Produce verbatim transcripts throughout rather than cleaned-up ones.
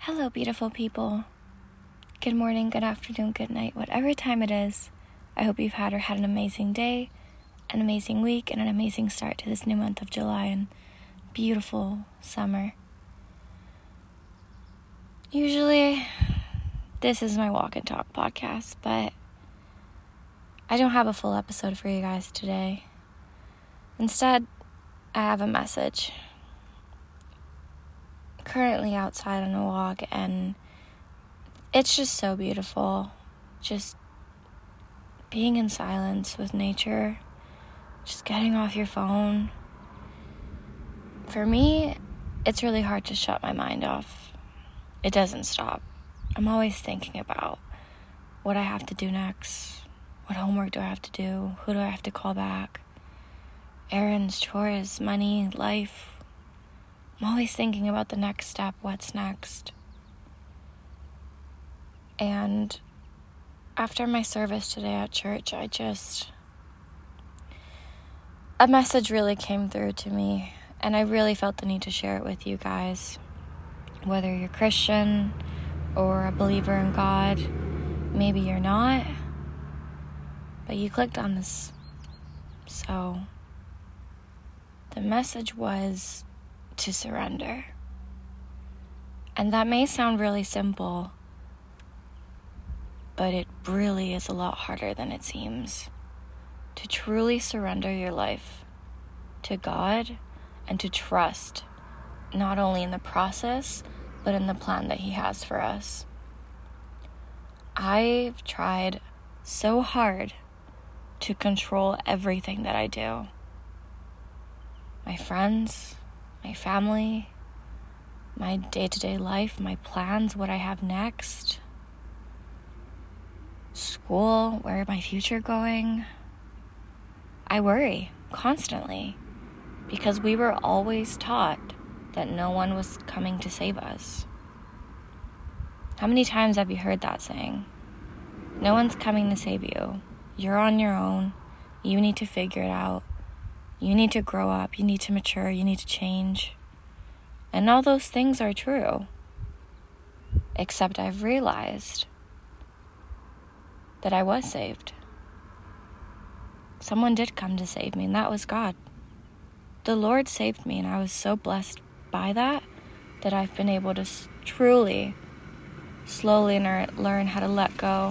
Hello, beautiful people. Good morning, good afternoon, good night, whatever time it is. I hope you've had or had an amazing day, an amazing week, and an amazing start to this new month of July and beautiful summer. Usually, this is my walk and talk podcast, but I don't have a full episode for you guys today. Instead, I have a message. Currently outside on a walk, and it's just so beautiful. Just being in silence with nature, just getting off your phone. For me, it's really hard to shut my mind off. It doesn't stop. I'm always thinking about what I have to do next. What homework do I have to do? Who do I have to call back? Errands, chores, money, life. I'm always thinking about the next step, what's next. And after my service today at church, I just, a message really came through to me, and I really felt the need to share it with you guys. Whether you're Christian or a believer in God, maybe you're not, but you clicked on this. So the message was to surrender. And that may sound really simple, but it really is a lot harder than it seems. To truly surrender your life to God and to trust not only in the process, but in the plan that He has for us. I've tried so hard to control everything that I do. My friends, my family, my day-to-day life, my plans, what I have next, school, where my future going. I worry constantly because we were always taught that no one was coming to save us. How many times have you heard that saying? No one's coming to save you. You're on your own. You need to figure it out. You need to grow up, you need to mature, you need to change. And all those things are true. Except I've realized that I was saved. Someone did come to save me, and that was God. The Lord saved me, and I was so blessed by that, that I've been able to truly, slowly learn how to let go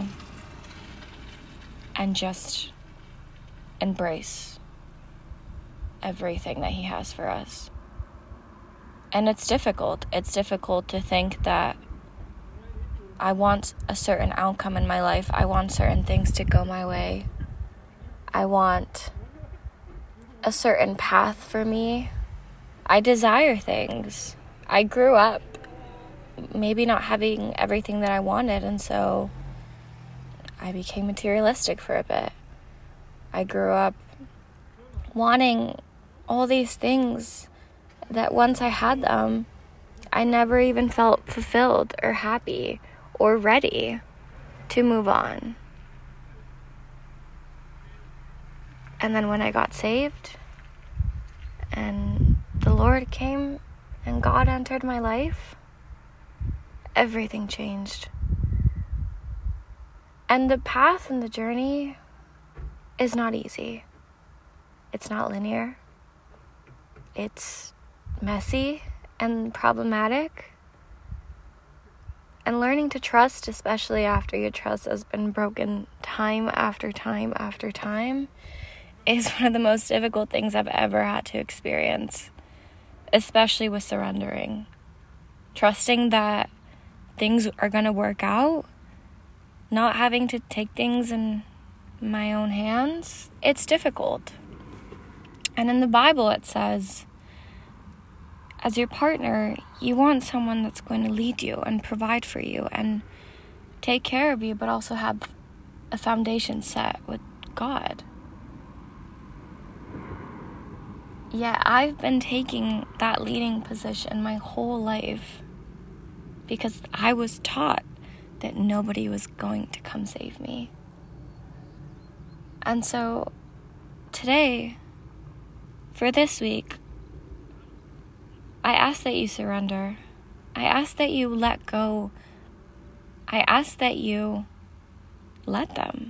and just embrace everything that He has for us. And it's difficult. It's difficult to think that I want a certain outcome in my life. I want certain things to go my way. I want a certain path for me. I desire things. I grew up maybe not having everything that I wanted, and so I became materialistic for a bit. I grew up wanting all these things that once I had them, I never even felt fulfilled or happy or ready to move on. And then when I got saved and the Lord came and God entered my life, everything changed. And the path and the journey is not easy. It's not linear. It's messy and problematic. And learning to trust, especially after your trust has been broken time after time after time, is one of the most difficult things I've ever had to experience, especially with surrendering. Trusting that things are going to work out, not having to take things in my own hands, it's difficult. And in the Bible it says, as your partner, you want someone that's going to lead you and provide for you and take care of you, but also have a foundation set with God. Yeah, I've been taking that leading position my whole life because I was taught that nobody was going to come save me. And so today, for this week, I ask that you surrender I ask that you let go. I ask that you let them.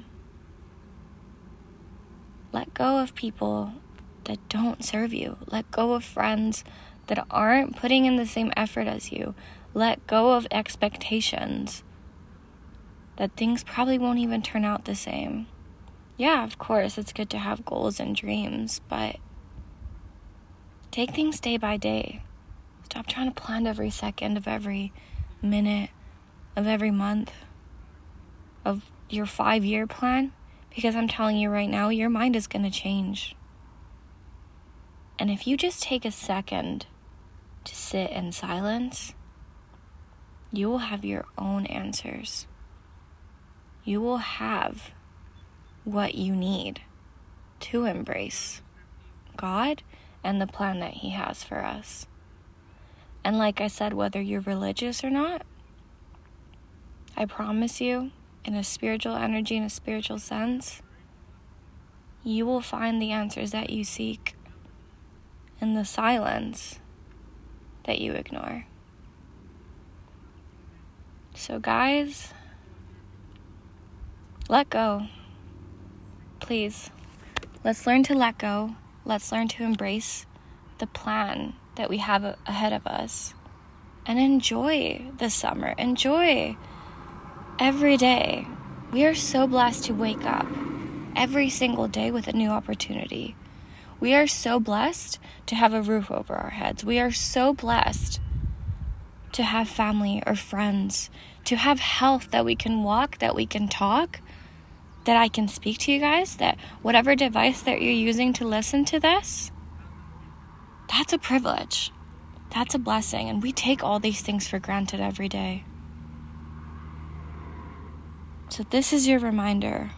Let go of people that don't serve you. Let go of friends that aren't putting in the same effort as you. Let go of expectations that things probably won't even turn out the same. Yeah, of course, it's good to have goals and dreams, but take things day by day. Stop trying to plan every second of every minute of every month of your five-year plan, because I'm telling you right now, your mind is going to change. And if you just take a second to sit in silence, you will have your own answers. You will have what you need to embrace God and the plan that He has for us. And like I said, whether you're religious or not, I promise you, in a spiritual energy, in a spiritual sense, you will find the answers that you seek in the silence that you ignore. So guys, let go. Please, let's learn to let go. Let's learn to embrace the plan that we have ahead of us. And enjoy the summer. Enjoy every day. We are so blessed to wake up every single day with a new opportunity. We are so blessed to have a roof over our heads. We are so blessed to have family or friends, to have health, that we can walk, that we can talk, that I can speak to you guys, that whatever device that you're using to listen to this, that's a privilege. That's a blessing. And we take all these things for granted every day. So this is your reminder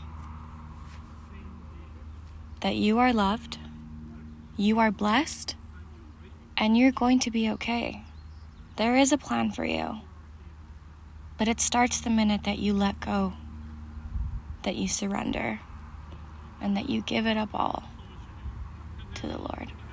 that you are loved, you are blessed, and you're going to be okay. There is a plan for you. But it starts the minute that you let go, that you surrender, and that you give it up all to the Lord.